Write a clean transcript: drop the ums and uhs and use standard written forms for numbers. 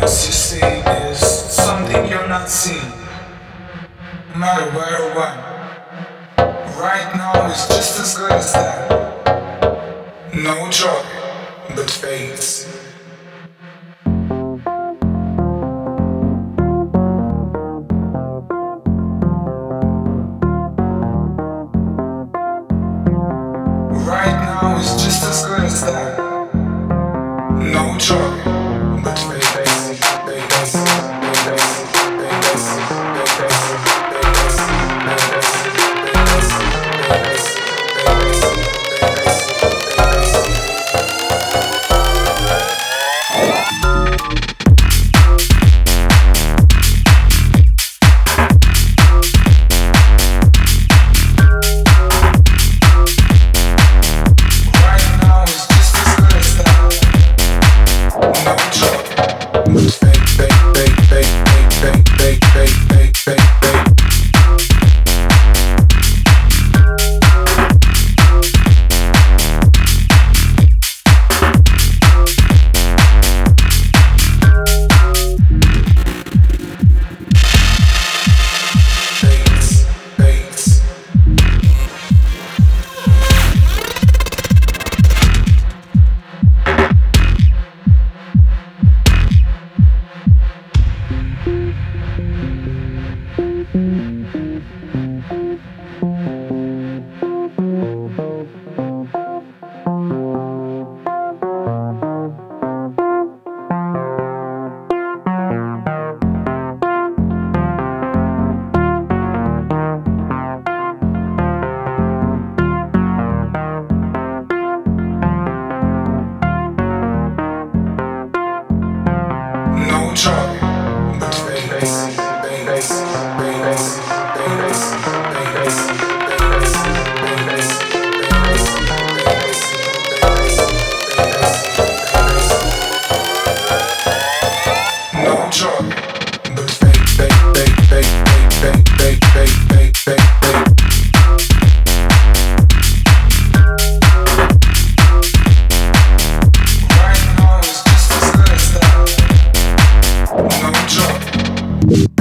else you see is something you're not seeing. No matter where or when. Right now is just as good as that. No joy, but fades. Right now is just as good as that. No joy, but fades. No joy, but fades. No joy, but Right now is just as good as that. No joy.